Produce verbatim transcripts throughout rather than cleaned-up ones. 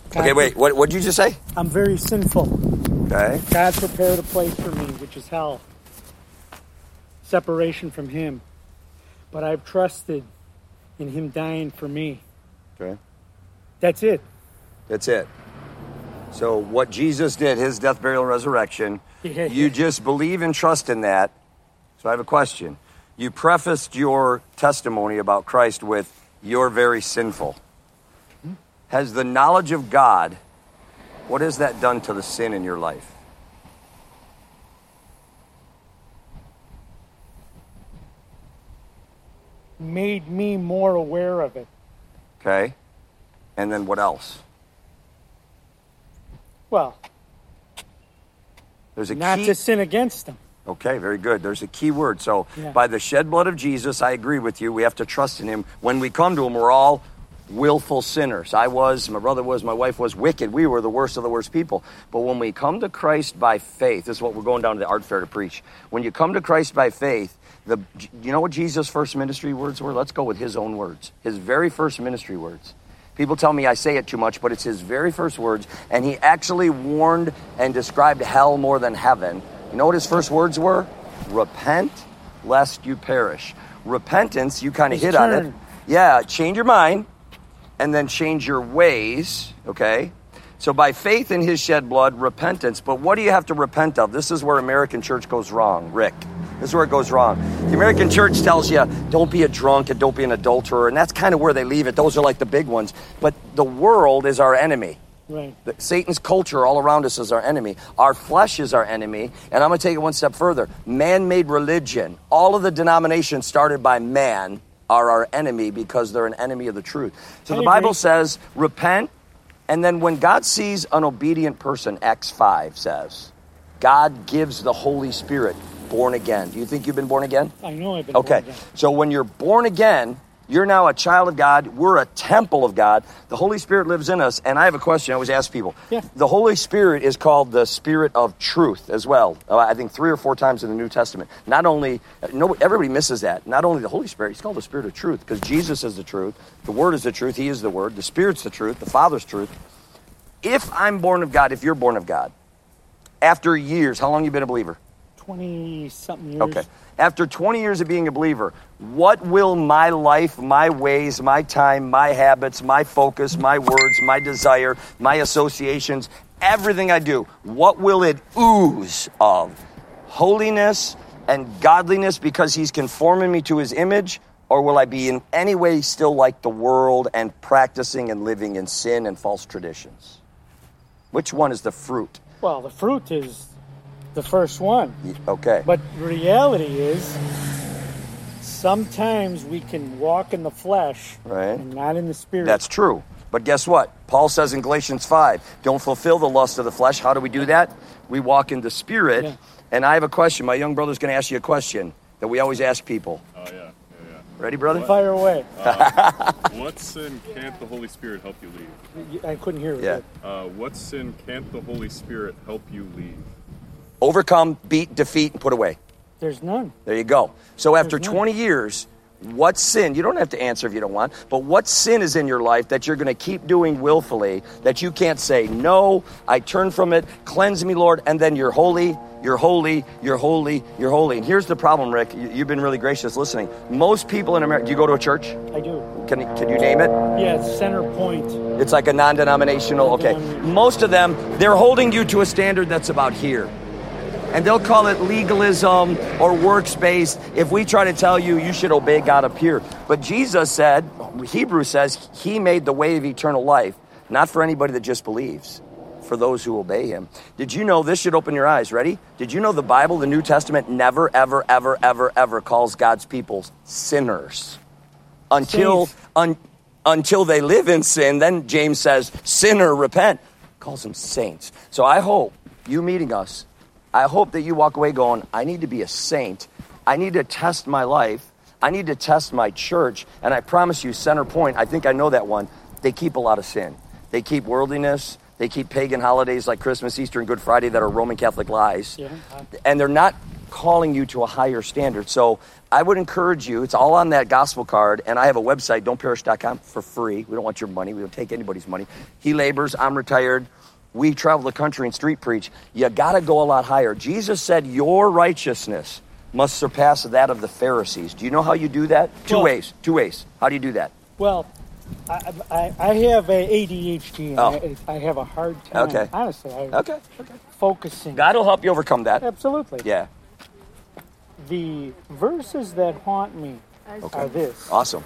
God Okay, wait, what did you just say? I'm very sinful. Okay. God prepared a place for me, which is hell. Separation from him. But I've trusted in him dying for me. Okay. That's it. That's it. So what Jesus did, his death, burial, and resurrection, Yeah. you just believe and trust in that. So I have a question. You prefaced your testimony about Christ with, "You're very sinful." Hmm? Has the knowledge of God, what has that done to the sin in your life? Made me more aware of it. Okay. And then what else? Well, There's a not key. to sin against him. Okay, very good. There's a key word. So Yeah. by the shed blood of Jesus, I agree with you. We have to trust in him. When we come to him, we're all willful sinners. I was, my brother was, my wife was wicked. We were the worst of the worst people. But when we come to Christ by faith, this is what we're going down to the art fair to preach. When you come to Christ by faith, the you know what Jesus' first ministry words were? Let's go with his own words. His very first ministry words. People tell me I say it too much, but it's his very first words. And he actually warned and described hell more than heaven. You know what his first words were? Repent, lest you perish. Repentance, you kind of hit on it. Yeah, change your mind, and then change your ways, okay? So by faith in his shed blood, repentance. But what do you have to repent of? This is where American church goes wrong, Rick. This is where it goes wrong. The American church tells you, don't be a drunk and don't be an adulterer. And that's kind of where they leave it. Those are like the big ones. But the world is our enemy. Right. The, Satan's culture all around us is our enemy. Our flesh is our enemy. And I'm going to take it one step further. Man-made religion, all of the denominations started by man, are our enemy because they're an enemy of the truth. So I the Bible agree. says, repent. And then when God sees an obedient person, Acts five says, God gives the Holy Spirit, born again. Do you think you've been born again? I know I've been Okay. born again. So when you're born again, you're now a child of God. We're a temple of God. The Holy Spirit lives in us. And I have a question I always ask people. Yeah. The Holy Spirit is called the Spirit of truth as well. Uh, I think three or four times in the New Testament. Not only, no, everybody misses that. Not only the Holy Spirit, he's called the Spirit of truth because Jesus is the truth. The Word is the truth. He is the Word. The Spirit's the truth. The Father's truth. If I'm born of God, if you're born of God, after years, how long have you been a believer? twenty-something years. Okay. After twenty years of being a believer, what will my life, my ways, my time, my habits, my focus, my words, my desire, my associations, everything I do, what will it ooze of? Holiness and godliness because he's conforming me to his image? Or will I be in any way still like the world and practicing and living in sin and false traditions? Which one is the fruit? Well, the fruit is the first one. Okay. But reality is, sometimes we can walk in the flesh Right. and not in the spirit. That's true. But guess what? Paul says in Galatians five, don't fulfill the lust of the flesh. How do we do that? We walk in the spirit. Yeah. And I have a question. My young brother's going to ask you a question that we always ask people. Oh, yeah. yeah, yeah. Ready, brother? Fire away. Uh, what sin can't the Holy Spirit help you leave? I couldn't hear it. Yeah. Uh, what sin can't the Holy Spirit help you leave? Overcome, beat, defeat, and put away. There's none. There you go. So after There's none. twenty years, what sin, you don't have to answer if you don't want, but what sin is in your life that you're going to keep doing willfully that you can't say, no, I turn from it, cleanse me, Lord, and then you're holy, you're holy, you're holy, you're holy. And here's the problem, Rick. You- You've been really gracious listening. Most people in America, do you go to a church? I do. Can, can you name it? Yeah, it's center point. It's like a non-denominational, okay. Most of them, they're holding you to a standard that's about here. And they'll call it legalism or works-based if we try to tell you you should obey God up here. But Jesus said, Hebrews says, he made the way of eternal life, not for anybody that just believes, for those who obey him. Did you know, this should open your eyes, ready? Did you know the Bible, the New Testament, never, ever, ever, ever, ever calls God's people sinners? Until, un, until they live in sin, then James says, sinner, repent. Calls them saints. So I hope you meeting us, I hope that you walk away going, I need to be a saint. I need to test my life. I need to test my church. And I promise you, Center Point, I think I know that one, they keep a lot of sin. They keep worldliness. They keep pagan holidays like Christmas, Easter, and Good Friday that are Roman Catholic lies. Yeah. And they're not calling you to a higher standard. So I would encourage you, it's all on that gospel card, and I have a website, don't perish dot com, for free. We don't want your money. We don't take anybody's money. He labors, I'm retired. We travel the country and street preach. You got to go a lot higher. Jesus said your righteousness must surpass that of the Pharisees. Do you know how you do that? Two Well, ways. Two ways. How do you do that? Well, I, I, I have a A D H D, and Oh. I, I have a hard time. Okay. Honestly, I, Okay. Okay. focusing. God will help you overcome that. Absolutely. Yeah. The verses that haunt me Okay. are this. Awesome.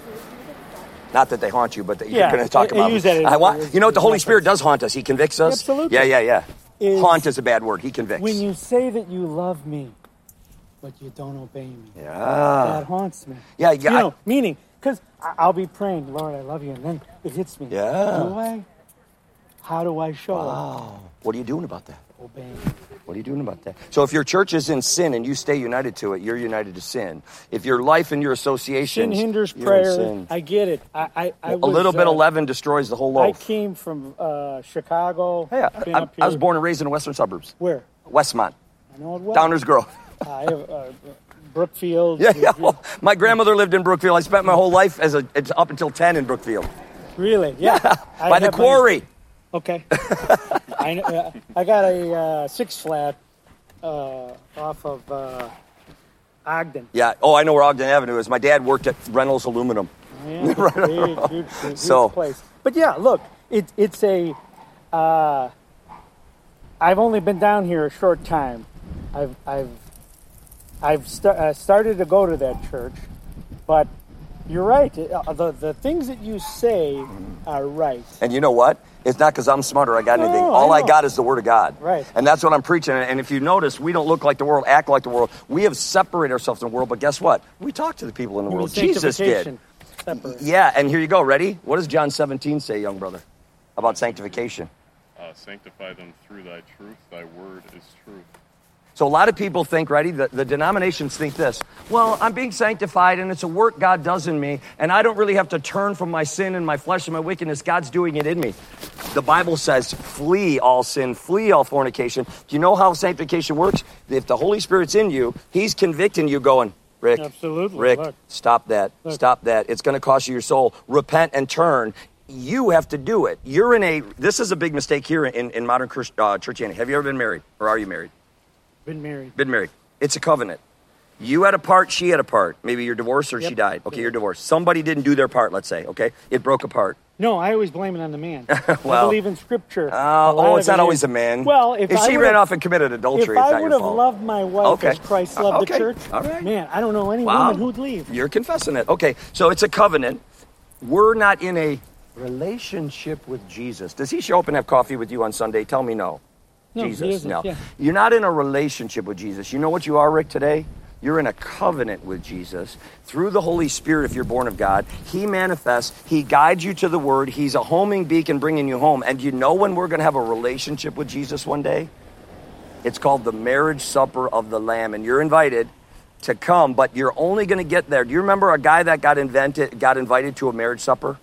Not that they haunt you, but that you're Yeah, going to talk I- I about. use that as- I want, as- you know what? The as Holy reference. Spirit does haunt us. He convicts us. Absolutely. Yeah, yeah, yeah. Is- Haunt is a bad word. He convicts. When you say that you love me, but you don't obey me, yeah. that haunts me. Yeah, You yeah. I- know, meaning, because I'll be praying, Lord, I love you, and then it hits me. Yeah. Do I? How do I show Wow. What are you doing about that? it? Obeying. What are you doing about that? So if your church is in sin and you stay united to it, you're united to sin. If your life and your Sin associations, hinders you're in prayer. sin. I get it. I, I, I A was, little bit uh, of leaven destroys the whole I loaf. came from uh, Chicago. Yeah, been I, up I was here. born and raised in the western suburbs. Where? Westmont, I know it well. Downers Grove. I have uh, Brookfield. Yeah, yeah. Well, my grandmother lived in Brookfield. I spent my whole life as a it's up until ten in Brookfield. Really? Yeah. I By the have my- quarry. Okay. I, kn- uh, I got a uh, six flat uh, off of uh, Ogden. Yeah. Oh, I know where Ogden Avenue is. My dad worked at Reynolds Aluminum. Yeah, big, huge, huge, huge So- place. But yeah, look, it, it's a. Uh, I've only been down here a short time. I've I've I've st- uh, started to go to that church, but you're right. It- uh, the the things that you say are right. And you know what? It's not because I'm smart or I got No, anything. I All I, know. got is the Word of God. Right. And that's what I'm preaching. And if you notice, we don't look like the world, act like the world. We have separated ourselves from the world. But guess what? We talk to the people in the You mean world. Jesus did. sanctification. Separate. Yeah. And here you go. Ready? What does John seventeen say, young brother, about sanctification? Uh, sanctify them through thy truth. Thy word is truth. So a lot of people think, ready, the, the denominations think this, well, I'm being sanctified and it's a work God does in me, and I don't really have to turn from my sin and my flesh and my wickedness. God's doing it in me. The Bible says, flee all sin, flee all fornication. Do you know how sanctification works? If the Holy Spirit's in you, He's convicting you going, Rick, Absolutely. Rick, Look. stop that, Look. stop that. It's going to cost you your soul. Repent and turn. You have to do it. You're in a, this is a big mistake here in, in modern Christ- uh, Churchianity. Have you ever been married, or are you married? Been married. Been married. It's a covenant. You had a part, she had a part. Maybe you're divorced or Yep. she died. Okay, Yep. you're divorced. Somebody didn't do their part, let's say, okay? It broke apart. No, I always blame it on the man. Well, I believe in Scripture. Uh, A lot oh, of it's it not is- always a man. Well, if, if I she would've- ran off and committed adultery, if it's I not would your have fault. loved my wife Okay. as Christ loved Okay. the church, All right. man, I don't know any Wow. woman who'd leave. You're confessing it. Okay, so it's a covenant. We're not in a relationship with Jesus. Does he show up and have coffee with you on Sunday? Tell me no. No, he Jesus, isn't, no. yeah. You're not in a relationship with Jesus. You know what you are, Rick, today? You're in a covenant with Jesus. Through the Holy Spirit, if you're born of God, He manifests. He guides you to the Word. He's a homing beacon bringing you home. And you know when we're going to have a relationship with Jesus one day? It's called the marriage supper of the Lamb. And you're invited to come, but you're only going to get there. Do you remember a guy that got invented, got invited to a marriage supper?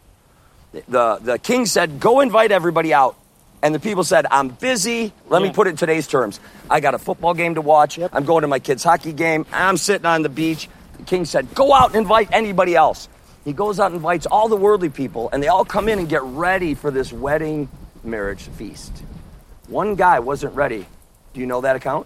The, the king said, go invite everybody out. And the people said, I'm busy. Let Yeah. me put it in today's terms. I got a football game to watch. Yep. I'm going to my kid's hockey game. I'm sitting on the beach. The king said, go out and invite anybody else. He goes out and invites all the worldly people, and they all come in and get ready for this wedding marriage feast. One guy wasn't ready. Do you know that account?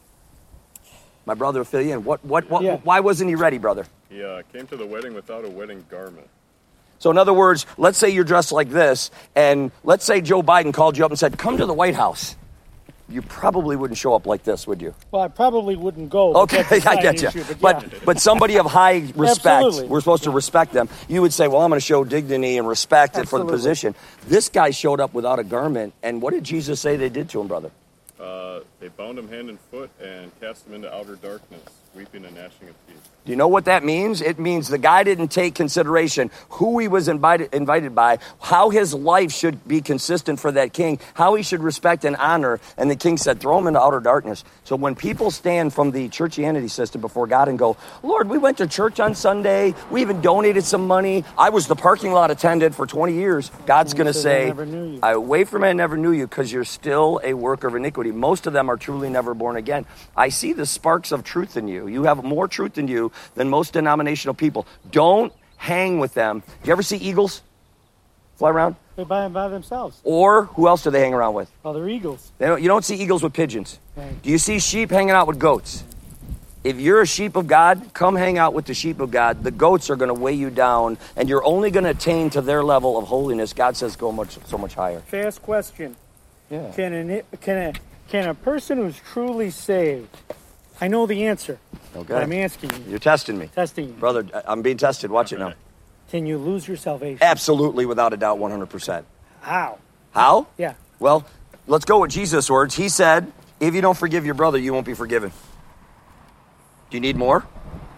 My brother will fill you in. What, what, what, Yeah. Why wasn't he ready, brother? He uh, came to the wedding without a wedding garment. So in other words, let's say you're dressed like this, and let's say Joe Biden called you up and said, come to the White House. You probably wouldn't show up like this, would you? Well, I probably wouldn't go. but Okay, that's a I side get you. issue, but, But yeah. but somebody of high respect, Absolutely. we're supposed to respect them. You would say, well, I'm going to show dignity and respect for the Absolutely. position. This guy showed up without a garment, and what did Jesus say they did to him, brother? Uh, they bound him hand and foot and cast him into outer darkness. Weeping and gnashing of teeth. Do you know what that means? It means the guy didn't take consideration who he was invited invited by, how his life should be consistent for that king, how he should respect and honor. And the king said, throw him into outer darkness. So when people stand from the churchianity system before God and go, Lord, we went to church on Sunday, we even donated some money, I was the parking lot attendant for twenty years, God's going to say, I away from me, I never knew you, because you're still a worker of iniquity. Most of them are truly never born again. I see the sparks of truth in you. You have more truth in you than most denominational people. Don't hang with them. Do you ever see eagles fly around? They buy them by themselves. Or who else do they hang around with? Oh, they're eagles. They don't, you don't see eagles with pigeons. Right. Do you see sheep hanging out with goats? If you're a sheep of God, come hang out with the sheep of God. The goats are going to weigh you down, and you're only going to attain to their level of holiness. God says go much so much higher. Fast question. Yeah. Can an, can a can a person who's truly saved? I know the answer. Okay. But I'm asking you. You're testing me. Testing you. Brother, I'm being tested. Watch it now. Can you lose your salvation? Absolutely, without a doubt, one hundred percent. How? How? Yeah. Well, let's go with Jesus' words. He said, if you don't forgive your brother, you won't be forgiven. Do you need more?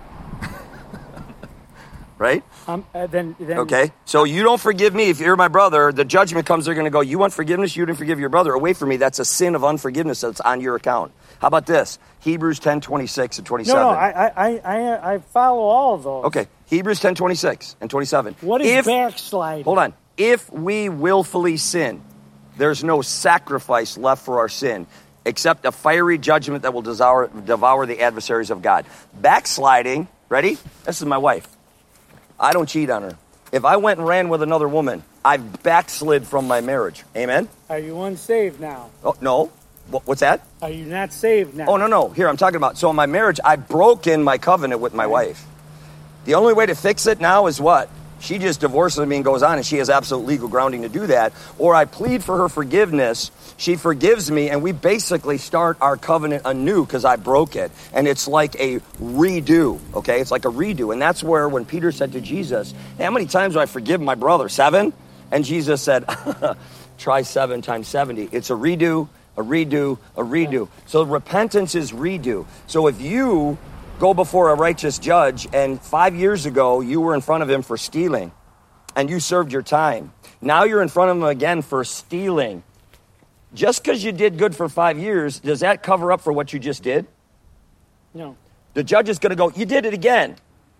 Right? Um, uh, then, then. Okay. So you don't forgive me. If you're my brother, the judgment comes. They're going to go, you want forgiveness? You didn't forgive your brother. Away from me. That's a sin of unforgiveness that's on your account. How about this? Hebrews ten, twenty-six and twenty-seven. No, no, I, I, I, I follow all of those. Okay. Hebrews ten, twenty-six and twenty-seven. What is if, backsliding? Hold on. If we willfully sin, there's no sacrifice left for our sin, except a fiery judgment that will devour, devour the adversaries of God. Backsliding, ready? This is my wife. I don't cheat on her. If I went and ran with another woman, I've backslid from my marriage. Amen? Are you unsaved now? Oh, no. What's that? Are you not saved now? Oh, no, no. Here, I'm talking about, so in my marriage, I broke in my covenant with my wife. The only way to fix it now is what? She just divorces me and goes on, and she has absolute legal grounding to do that. Or I plead for her forgiveness. She forgives me, and we basically start our covenant anew because I broke it. And it's like a redo, okay? It's like a redo. And that's where when Peter said to Jesus, hey, how many times do I forgive my brother? Seven? And Jesus said, try seven times seventy. It's a redo, a redo, a redo. So repentance is redo. So if you go before a righteous judge, and five years ago, you were in front of him for stealing, and you served your time. Now you're in front of him again for stealing. Just because you did good for five years, does that cover up for what you just did? No. The judge is going to go, you did it again.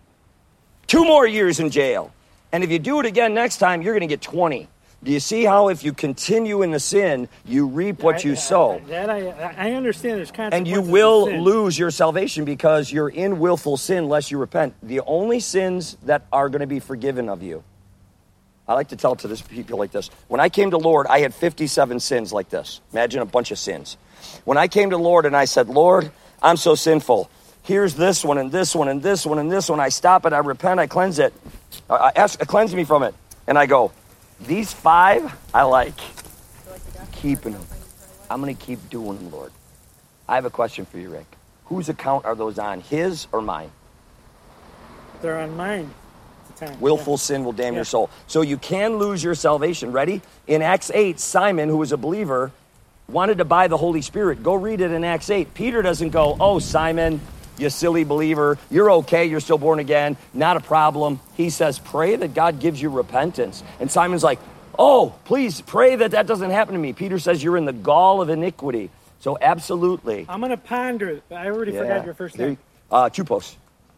Two more years in jail. And if you do it again next time, you're going to get twenty. Do you see how if you continue in the sin, you reap what you I, sow? I, that I, I understand there's consequences. And you will to sin. lose your salvation because you're in willful sin unless you repent. The only sins that are going to be forgiven of you. I like to tell it to this people like this. When I came to Lord, I had fifty-seven sins like this. Imagine a bunch of sins. When I came to Lord and I said, Lord, I'm so sinful. Here's this one and this one and this one and this one. I stop it. I repent. I cleanse it. I ask, cleanse me from it. And I go, these five, I like keeping them. I'm going to keep doing them, Lord. I have a question for you, Rick. Whose account are those on, his or mine? They're on mine. At the time. Willful Yeah. sin will damn Yeah. your soul. So you can lose your salvation. Ready? In Acts eight, Simon, who was a believer, wanted to buy the Holy Spirit. Go read it in Acts eight. Peter doesn't go, oh, Simon, you silly believer, you're okay, you're still born again, not a problem. He says, pray that God gives you repentance. And Simon's like, oh, please pray that that doesn't happen to me. Peter says, you're in the gall of iniquity. So absolutely. I'm going to ponder. I already Yeah. forgot your first name. Uh, two posts.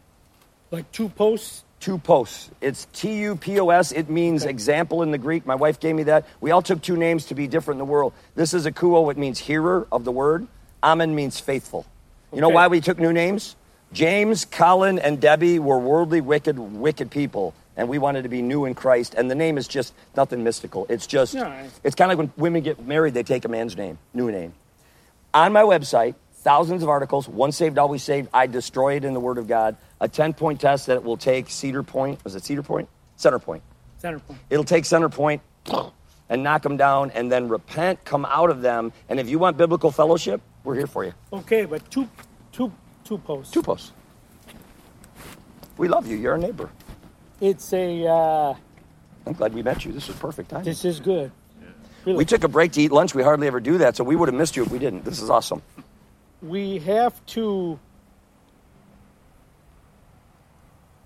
Like two posts? Two posts. It's T U P O S. It means Okay. example in the Greek. My wife gave me that. We all took two names to be different in the world. This is akuo. It means hearer of the word. Amen means faithful. You know Okay. why we took new names? James, Colin, and Debbie were worldly, wicked, wicked people. And we wanted to be new in Christ. And the name is just nothing mystical. It's just, No, I- it's kind of like when women get married, they take a man's name, new name. On my website, thousands of articles, once saved, always saved. I destroy it in the Word of God. A ten-point test that it will take Cedar Point. Was it Cedar Point? Center Point. Center point. It'll take Center Point and knock them down and then repent, come out of them. And if you want biblical fellowship, we're here for you. Okay, but two, two, two posts. Two posts. We love you. You're our neighbor. It's a, uh, I'm glad we met you. This was perfect time. this is good. Really. We took a break to eat lunch. We hardly ever do that, so we would have missed you if we didn't. This is awesome. We have to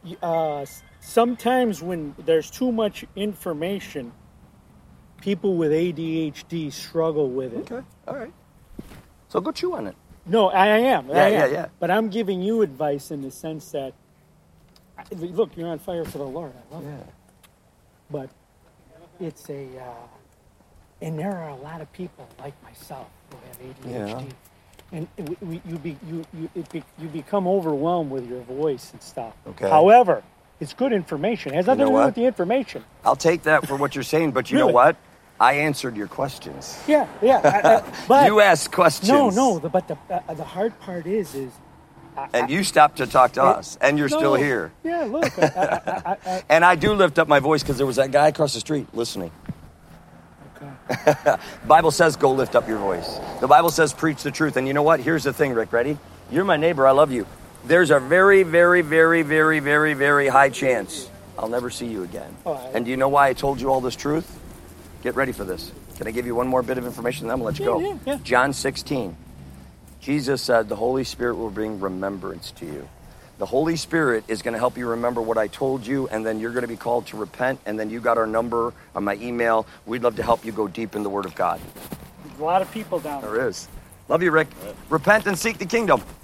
uh, sometimes when there's too much information, people with A D H D struggle with it. Okay, all right. So go chew on it. No, I am. Yeah, I am. yeah, yeah. But I'm giving you advice in the sense that, look, you're on fire for the Lord. I love Yeah. it. But it's a, uh, and there are a lot of people like myself who have A D H D. Yeah. And we, we, you, be, you, you, it be, you become overwhelmed with your voice and stuff. Okay. However, it's good information. It has nothing know to do what? with the information. I'll take that for what you're saying, but you Really? know what? I answered your questions. Yeah, yeah. I, I, but You asked questions. no, no. The, but the uh, the hard part is, is I, And you stopped to talk to I- us, and you're no, still here. Yeah, look. I, I, I, I, And I do lift up my voice because there was that guy across the street listening. okay. Bible says go lift up your voice. The Bible says preach the truth. And you know what? Here's the thing, Rick. Ready? You're my neighbor. I love you. There's a very, very, very, very, very, very high chance I'll never see you again. Oh, I- And do you know why I told you all this truth? Get ready for this. Can I give you one more bit of information, then I'm going to let you Yeah, go? yeah, yeah. John sixteen. Jesus said the Holy Spirit will bring remembrance to you. The Holy Spirit is going to help you remember what I told you, and then you're going to be called to repent, and then you got our number on my email. We'd love to help you go deep in the Word of God. There's a lot of people down there. There is. Love you, Rick. Repent and seek the kingdom.